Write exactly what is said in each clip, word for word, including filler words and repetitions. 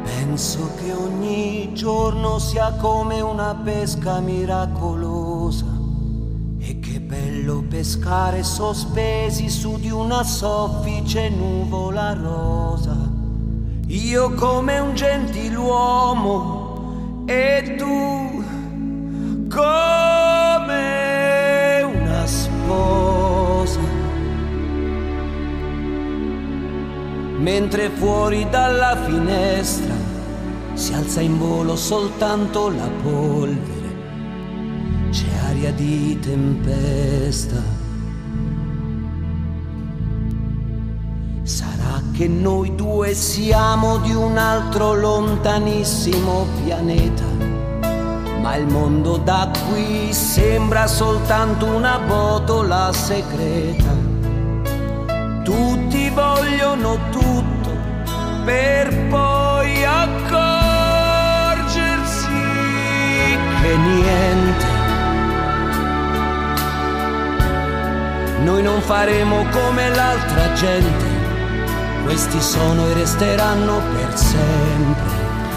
Penso che ogni giorno sia come una pesca miracolosa e che bello pescare sospesi su di una soffice nuvola rosa. Io come un gentiluomo e tu come una sposa. Mentre fuori dalla finestra si alza in volo soltanto la polvere, c'è aria di tempesta. Sarà che noi due siamo di un altro lontanissimo pianeta, ma il mondo da qui sembra soltanto una botola segreta. Tutti vogliono tutto per poi accorgersi che niente. Noi non faremo come l'altra gente, questi sono e resteranno per sempre.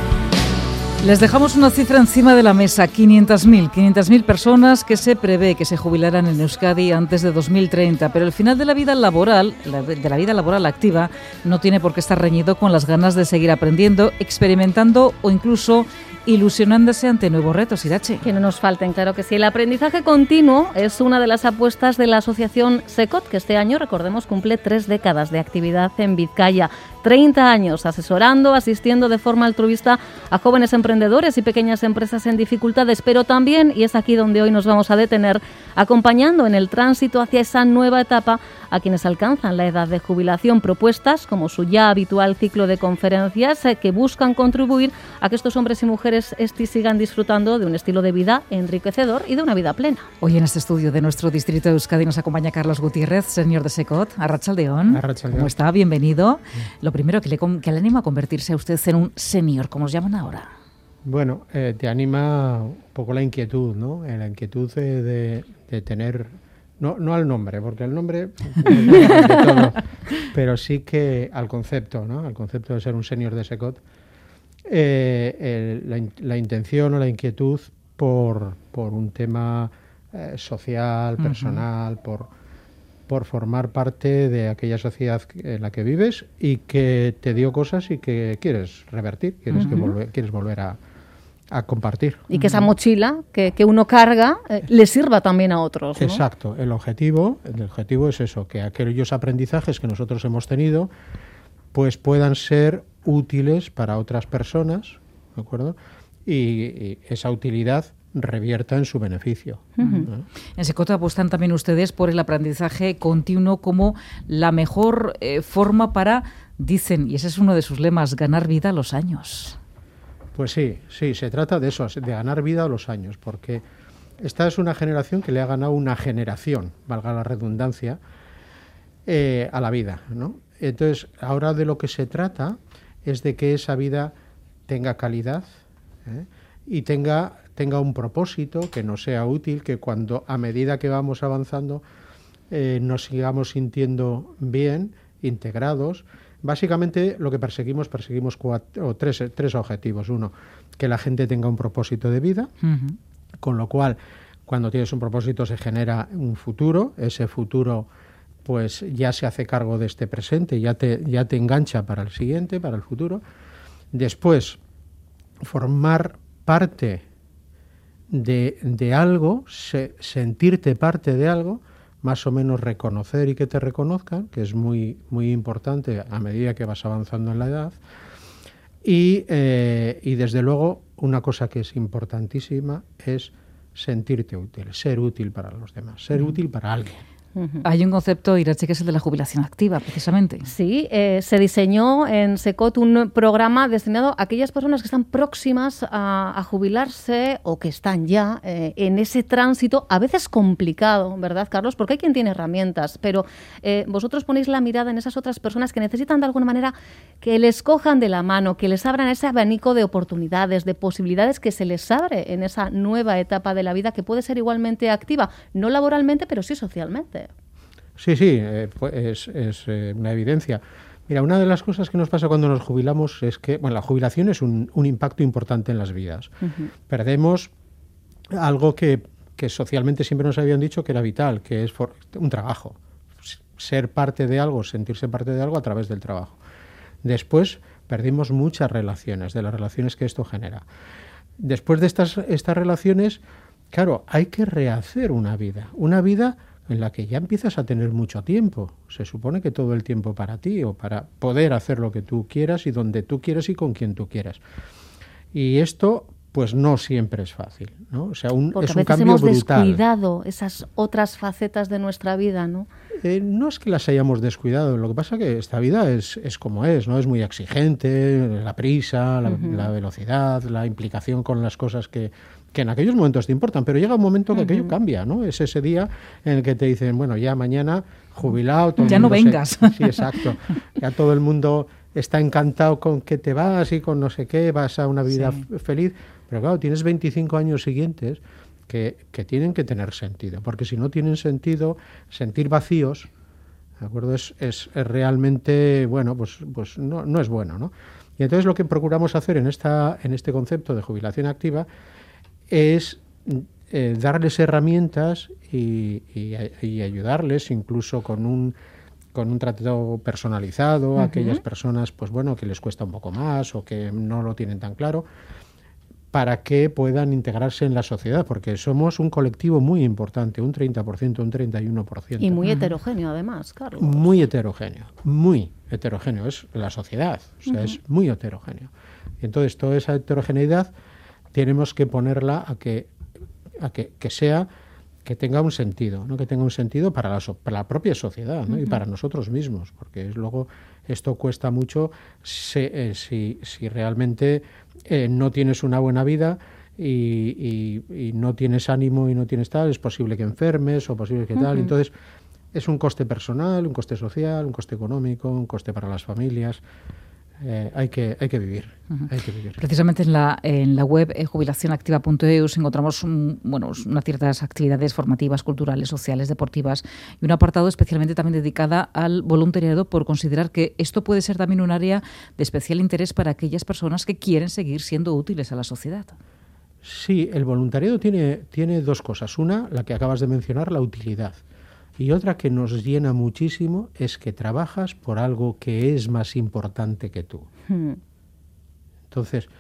Les dejamos una cifra encima de la mesa, quinientas mil personas que se prevé que se jubilarán en Euskadi antes de dos mil treinta, pero el final de la vida laboral, de la vida laboral activa, no tiene por qué estar reñido con las ganas de seguir aprendiendo, experimentando o incluso ilusionándose ante nuevos retos. Irache. Que no nos falten, claro que sí. El aprendizaje continuo es una de las apuestas de la asociación SECOT, que este año, recordemos, cumple tres décadas de actividad en Vizcaya. treinta años asesorando, asistiendo de forma altruista a jóvenes emprendedores y pequeñas empresas en dificultades, pero también, y es aquí donde hoy nos vamos a detener, acompañando en el tránsito hacia esa nueva etapa a quienes alcanzan la edad de jubilación. Propuestas como su ya habitual ciclo de conferencias eh, que buscan contribuir a que estos hombres y mujeres esti sigan disfrutando de un estilo de vida enriquecedor y de una vida plena. Hoy en este estudio de nuestro distrito de Euskadi nos acompaña Carlos Gutiérrez, señor de SECOT. Arratsaldeon. Arratsaldeon. ¿Cómo está? Bienvenido. Lo primero, que le, que le anima a convertirse a usted en un senior, como os llaman ahora. Bueno, eh, te anima un poco la inquietud, ¿no? La inquietud de, de, de tener, no, no al nombre, porque el nombre de todo, pero sí que al concepto, ¿no? Al concepto de ser un senior de SECOT, eh, el, la, la intención o la inquietud por, por un tema eh, social, personal, uh-huh. por, por formar parte de aquella sociedad en la que vives y que te dio cosas y que quieres revertir, quieres, uh-huh. que volver, quieres volver a, a compartir. Y que esa mochila que, que uno carga eh, le sirva también a otros, ¿no? Exacto. El objetivo, el objetivo es eso, que aquellos aprendizajes que nosotros hemos tenido pues puedan ser útiles para otras personas, ¿de acuerdo? Y, y esa utilidad revierta en su beneficio. Uh-huh. ¿no? En SECOT apuestan también ustedes por el aprendizaje continuo como la mejor eh, forma para, dicen, y ese es uno de sus lemas, ganar vida a los años. Pues sí, sí, se trata de eso, de ganar vida a los años, porque esta es una generación que le ha ganado una generación, valga la redundancia, eh, a la vida, ¿no? Entonces, ahora de lo que se trata es de que esa vida tenga calidad, ¿eh? y tenga, tenga un propósito, que nos sea útil, que cuando a medida que vamos avanzando eh, nos sigamos sintiendo bien, integrados. Básicamente lo que perseguimos, perseguimos cuatro, o tres, tres objetivos. Uno, que la gente tenga un propósito de vida, uh-huh. con lo cual cuando tienes un propósito se genera un futuro, ese futuro pues ya se hace cargo de este presente, ya te, ya te engancha para el siguiente, para el futuro. Después, formar parte de, de algo, se, sentirte parte de algo, más o menos reconocer y que te reconozcan, que es muy, muy importante a medida que vas avanzando en la edad. Y, eh, y desde luego, una cosa que es importantísima es sentirte útil, ser útil para los demás, ser mm. útil para alguien. Uh-huh. Hay un concepto, Irache, que es el de la jubilación activa, precisamente. Sí, eh, se diseñó en SECOT un programa destinado a aquellas personas que están próximas a, a jubilarse o que están ya eh, en ese tránsito, a veces complicado, ¿verdad, Carlos? Porque hay quien tiene herramientas, pero eh, vosotros ponéis la mirada en esas otras personas que necesitan de alguna manera que les cojan de la mano, que les abran ese abanico de oportunidades, de posibilidades que se les abre en esa nueva etapa de la vida que puede ser igualmente activa, no laboralmente, pero sí socialmente. Sí, sí, eh, pues es, es eh, una evidencia. Mira, una de las cosas que nos pasa cuando nos jubilamos es que, bueno, la jubilación es un, un impacto importante en las vidas. Uh-huh. Perdemos algo que, que socialmente siempre nos habían dicho que era vital, que es for, un trabajo. Ser parte de algo, sentirse parte de algo a través del trabajo. Después perdimos muchas relaciones, de las relaciones que esto genera. Después de estas, estas relaciones, claro, hay que rehacer una vida. Una vida en la que ya empiezas a tener mucho tiempo. Se supone que todo el tiempo para ti o para poder hacer lo que tú quieras y donde tú quieras y con quien tú quieras. Y esto, pues no siempre es fácil, ¿no? O sea, un, es un cambio brutal. Porque a veces hemos descuidado esas otras facetas de nuestra vida, ¿no? Eh, no es que las hayamos descuidado, lo que pasa es que esta vida es, es como es, ¿no? Es muy exigente, la prisa, la, uh-huh. la velocidad, la implicación con las cosas que, que en aquellos momentos te importan, pero llega un momento que uh-huh. aquello cambia, ¿no? Es ese día en el que te dicen, bueno, ya mañana jubilado, todo ya el no mundo vengas. Se... Sí, exacto. Ya todo el mundo está encantado con que te vas y con no sé qué, vas a una vida sí. f- feliz, pero claro, tienes veinticinco años siguientes que, que tienen que tener sentido, porque si no tienen sentido, sentir vacíos, ¿de acuerdo? Es, es, es realmente, bueno, pues, pues no, no es bueno, ¿no? Y entonces lo que procuramos hacer en, esta, en este concepto de jubilación activa es eh, darles herramientas y, y, y ayudarles incluso con un con un trato personalizado uh-huh. a aquellas personas, pues bueno, que les cuesta un poco más o que no lo tienen tan claro, para que puedan integrarse en la sociedad, porque somos un colectivo muy importante, un treinta por ciento, un treinta y uno por ciento. Y muy heterogéneo además, Carlos. Muy heterogéneo, muy heterogéneo, es la sociedad, o sea, uh-huh. es muy heterogéneo. Y entonces toda esa heterogeneidad tenemos que ponerla a que, a que, que sea, que tenga un sentido, ¿no? Que tenga un sentido para la, so, para la propia sociedad, ¿no? Uh-huh. Y para nosotros mismos, porque es, luego esto cuesta mucho si, eh, si, si realmente eh, no tienes una buena vida y, y, y no tienes ánimo y no tienes tal, es posible que enfermes o posible que tal. Uh-huh. Entonces es un coste personal, un coste social, un coste económico, un coste para las familias. Eh, hay que hay que vivir, uh-huh. hay que vivir. Precisamente en la en la web eh, jubilación activa punto e u encontramos un, bueno, unas ciertas actividades formativas, culturales, sociales, deportivas y un apartado especialmente también dedicada al voluntariado, por considerar que esto puede ser también un área de especial interés para aquellas personas que quieren seguir siendo útiles a la sociedad. Sí, el voluntariado tiene tiene dos cosas. Una, la que acabas de mencionar, la utilidad. Y otra que nos llena muchísimo es que trabajas por algo que es más importante que tú. Hmm. Entonces,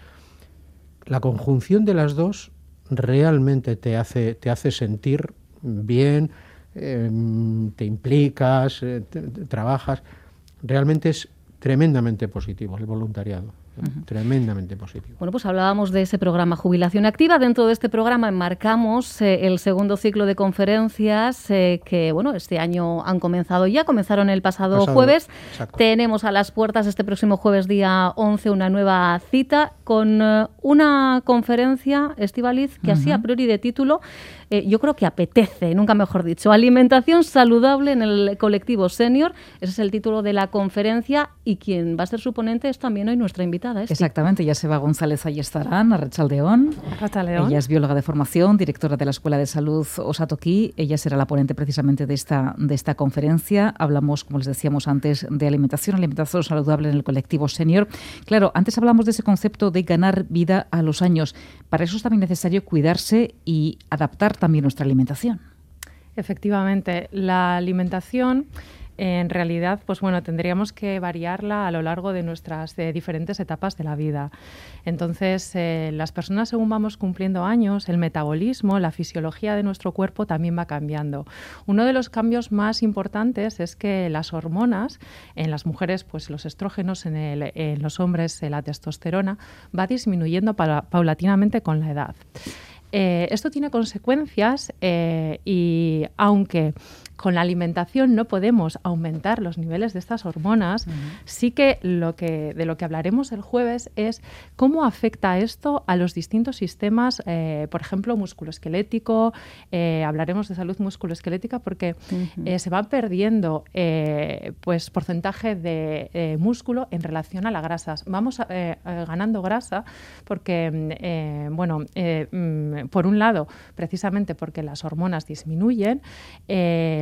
la conjunción de las dos realmente te hace, te hace sentir bien, eh, te implicas, eh, te, te, trabajas. Realmente es tremendamente positivo el voluntariado. Uh-huh. Tremendamente positivo. Bueno, pues hablábamos de ese programa Jubilación Activa. Dentro de este programa enmarcamos eh, el segundo ciclo de conferencias eh, que, bueno, este año han comenzado ya, comenzaron el pasado, pasado jueves. Exacto. Tenemos a las puertas este próximo jueves día once una nueva cita con eh, una conferencia, Estíbaliz, que uh-huh. así a priori de título, eh, yo creo que apetece, nunca mejor dicho, alimentación saludable en el colectivo senior. Ese es el título de la conferencia y quien va a ser su ponente es también hoy nuestra invitada. Este. Exactamente, Joseba González Ayestarán, Arratsaldeón. Arratsaldeón. Ella es bióloga de formación, directora de la Escuela de Salud Osatoki. Ella será la ponente precisamente de esta, de esta conferencia. Hablamos, como les decíamos antes, de alimentación, alimentación saludable en el colectivo senior. Claro, antes hablamos de ese concepto de ganar vida a los años. Para eso es también necesario cuidarse y adaptar también nuestra alimentación. Efectivamente, la alimentación en realidad, pues bueno, tendríamos que variarla a lo largo de nuestras de diferentes etapas de la vida. Entonces, eh, las personas, según vamos cumpliendo años, el metabolismo, la fisiología de nuestro cuerpo también va cambiando. Uno de los cambios más importantes es que las hormonas, en las mujeres, pues los estrógenos, en, el, en los hombres, la testosterona, va disminuyendo para, paulatinamente con la edad. Eh, esto tiene consecuencias eh, y aunque con la alimentación no podemos aumentar los niveles de estas hormonas, uh-huh. sí que, lo que de lo que hablaremos el jueves es cómo afecta esto a los distintos sistemas, eh, por ejemplo, musculoesquelético. Eh, hablaremos de salud musculoesquelética porque uh-huh. eh, se va perdiendo eh, pues, porcentaje de eh, músculo en relación a las grasas. Vamos eh, ganando grasa porque, eh, bueno, eh, por un lado, precisamente porque las hormonas disminuyen, eh,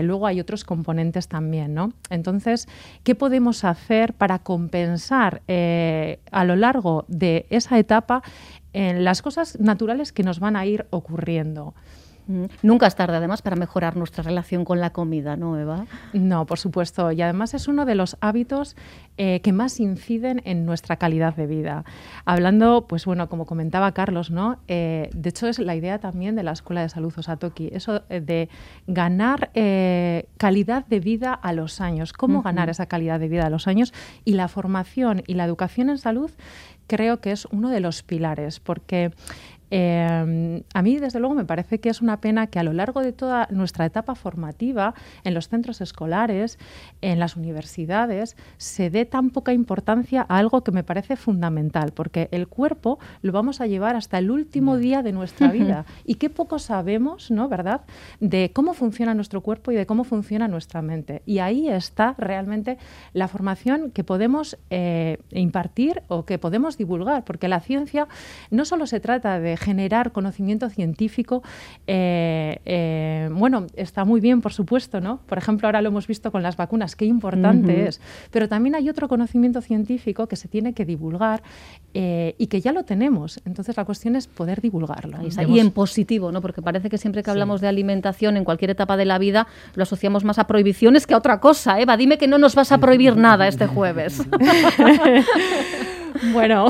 luego hay otros componentes también, ¿no? Entonces, ¿qué podemos hacer para compensar eh, a lo largo de esa etapa en las cosas naturales que nos van a ir ocurriendo? Nunca es tarde, además, para mejorar nuestra relación con la comida, ¿no, Eva? No, por supuesto. Y además es uno de los hábitos eh, que más inciden en nuestra calidad de vida. Hablando, pues bueno, como comentaba Carlos, ¿no? Eh, de hecho, es la idea también de la Escuela de Salud Osatoki, eso eh, de ganar eh, calidad de vida a los años. ¿Cómo uh-huh. ganar esa calidad de vida a los años? Y la formación y la educación en salud creo que es uno de los pilares, porque Eh, a mí, desde luego, me parece que es una pena que a lo largo de toda nuestra etapa formativa, en los centros escolares, en las universidades, se dé tan poca importancia a algo que me parece fundamental, porque el cuerpo lo vamos a llevar hasta el último día de nuestra vida. Y qué poco sabemos, ¿no? ¿Verdad?, de cómo funciona nuestro cuerpo y de cómo funciona nuestra mente. Y ahí está realmente la formación que podemos eh, impartir o que podemos divulgar, porque la ciencia no solo se trata de generar conocimiento científico, eh, eh, bueno, está muy bien, por supuesto, ¿no? Por ejemplo, ahora lo hemos visto con las vacunas, qué importante uh-huh. es, pero también hay otro conocimiento científico que se tiene que divulgar eh, y que ya lo tenemos, entonces la cuestión es poder divulgarlo. Y hemos... en positivo, ¿no? Porque parece que siempre que hablamos sí. de alimentación en cualquier etapa de la vida lo asociamos más a prohibiciones que a otra cosa. Eva, dime que no nos vas a prohibir nada este jueves. Bueno,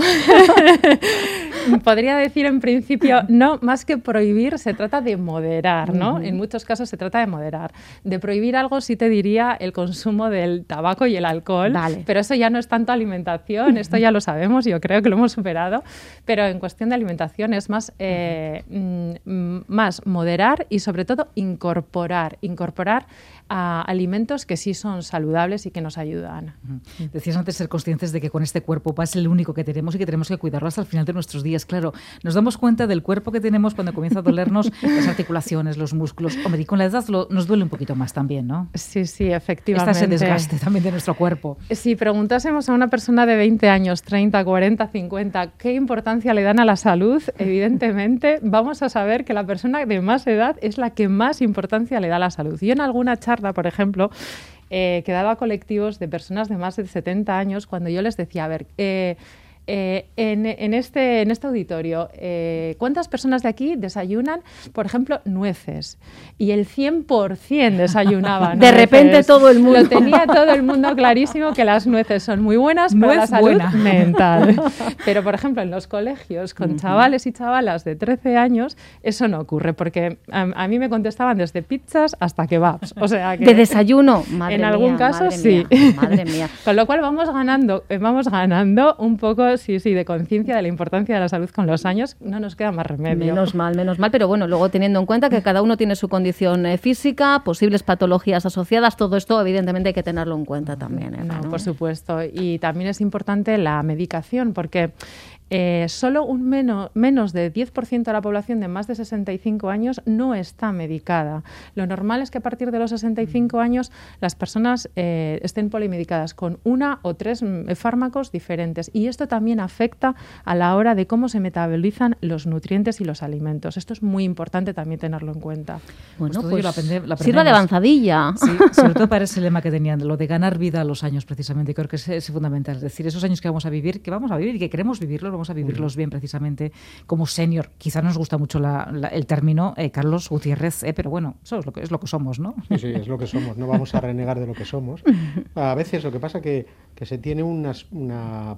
podría decir en principio, no, más que prohibir, se trata de moderar, ¿no? Uh-huh. En muchos casos se trata de moderar. De prohibir algo sí te diría el consumo del tabaco y el alcohol, vale. pero eso ya no es tanto alimentación, esto ya lo sabemos, yo creo que lo hemos superado, pero en cuestión de alimentación es más, eh, m- más moderar y sobre todo incorporar, incorporar a alimentos que sí son saludables y que nos ayudan. Uh-huh. Decías antes ser conscientes de que con este cuerpo es el único que tenemos y que tenemos que cuidarlo hasta el final de nuestros días. Claro, nos damos cuenta del cuerpo que tenemos cuando comienza a dolernos las articulaciones, los músculos. Hombre, y con la edad lo, nos duele un poquito más también, ¿no? Sí, sí, efectivamente. Está ese desgaste también de nuestro cuerpo. Si preguntásemos a una persona de veinte años, treinta, cuarenta, cincuenta, ¿qué importancia le dan a la salud? Evidentemente, vamos a saber que la persona de más edad es la que más importancia le da a la salud. Yo en alguna charla, por ejemplo, eh, que daba colectivos de personas de más de setenta años, cuando yo les decía, a ver, eh, Eh, en, en, este, en este auditorio, eh, ¿cuántas personas de aquí desayunan, por ejemplo, nueces? Y el cien por ciento desayunaban De nueces. Repente todo el mundo. Lo tenía todo el mundo clarísimo que las nueces son muy buenas para Nuez la salud buena. mental. Pero, por ejemplo, en los colegios con uh-huh. chavales y chavalas de trece años, eso no ocurre, porque a, a mí me contestaban desde pizzas hasta kebabs. O sea que ¿de desayuno? Madre en mía, algún caso, madre sí. Mía, madre mía. Con lo cual vamos ganando, vamos ganando un poco sí, sí, de conciencia de la importancia de la salud con los años, no nos queda más remedio. Menos mal, menos mal, pero bueno, luego teniendo en cuenta que cada uno tiene su condición eh, física, posibles patologías asociadas, todo esto evidentemente hay que tenerlo en cuenta también. ¿eh? No, ¿no? Por supuesto, y también es importante la medicación, porque Eh, solo un menos, menos de diez por ciento de la población de más de sesenta y cinco años no está medicada. Lo normal es que a partir de los sesenta y cinco años las personas eh, estén polimedicadas con una o tres mm, fármacos diferentes, y esto también afecta a la hora de cómo se metabolizan los nutrientes y los alimentos. Esto es muy importante también tenerlo en cuenta. Bueno, pues, pues lo aprende, lo sirva de avanzadilla. Sí, sobre todo para ese lema que tenían, lo de ganar vida a los años, precisamente. Creo que es, es fundamental. Es decir, esos años que vamos a vivir, que vamos a vivir y que queremos vivirlos, vamos a vivirlos bien precisamente como senior. Quizá nos gusta mucho la, la, el término eh, Carlos Gutiérrez, eh, pero bueno, eso es lo, que, es lo que somos, ¿no? Sí, sí, es lo que somos. No vamos a renegar de lo que somos. A veces lo que pasa que, que se tiene una, una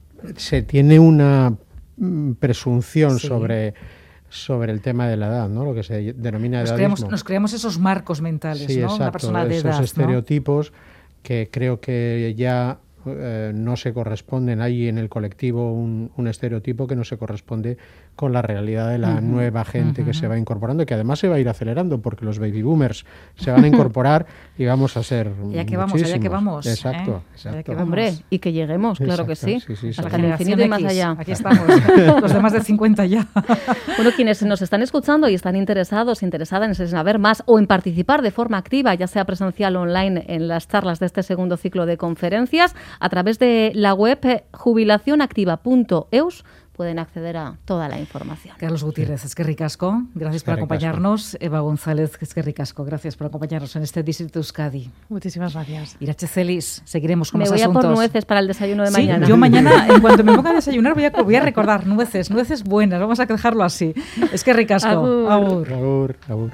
se tiene una presunción sí. sobre sobre el tema de la edad, ¿no? Lo que se denomina nos edadismo. Creamos, nos creamos esos marcos mentales, sí, ¿no? Exacto, una persona de esos edad, estereotipos, ¿no? Que creo que ya Eh, no se corresponden. Hay en el colectivo un, un estereotipo que no se corresponde con la realidad de la uh-huh, nueva gente uh-huh. que se va incorporando, y que además se va a ir acelerando, porque los baby boomers se van a incorporar y vamos a ser ya que vamos, allá que vamos. Exacto, ¿eh? exacto. Que vamos. Hombre, y que lleguemos, claro exacto, que sí. sí, sí, sí Hasta el infinito y más allá. Aquí estamos, los de más de cincuenta ya. Bueno, quienes nos están escuchando y están interesados, interesadas en saber más o en participar de forma activa, ya sea presencial o online, en las charlas de este segundo ciclo de conferencias, a través de la web jubilación activa punto eus pueden acceder a toda la información. Carlos Gutiérrez, es que ricasco. Gracias por acompañarnos. Eva González, es que ricasco. Gracias por acompañarnos en este Distrito Euskadi. Muchísimas gracias. Irache Celis, seguiremos con me los voy asuntos. a por nueces para el desayuno de sí, mañana. Yo mañana, en cuanto me ponga a desayunar, voy a, voy a recordar nueces, nueces buenas. Vamos a dejarlo así. Es que ricasco. Agur. Agur. Agur, agur.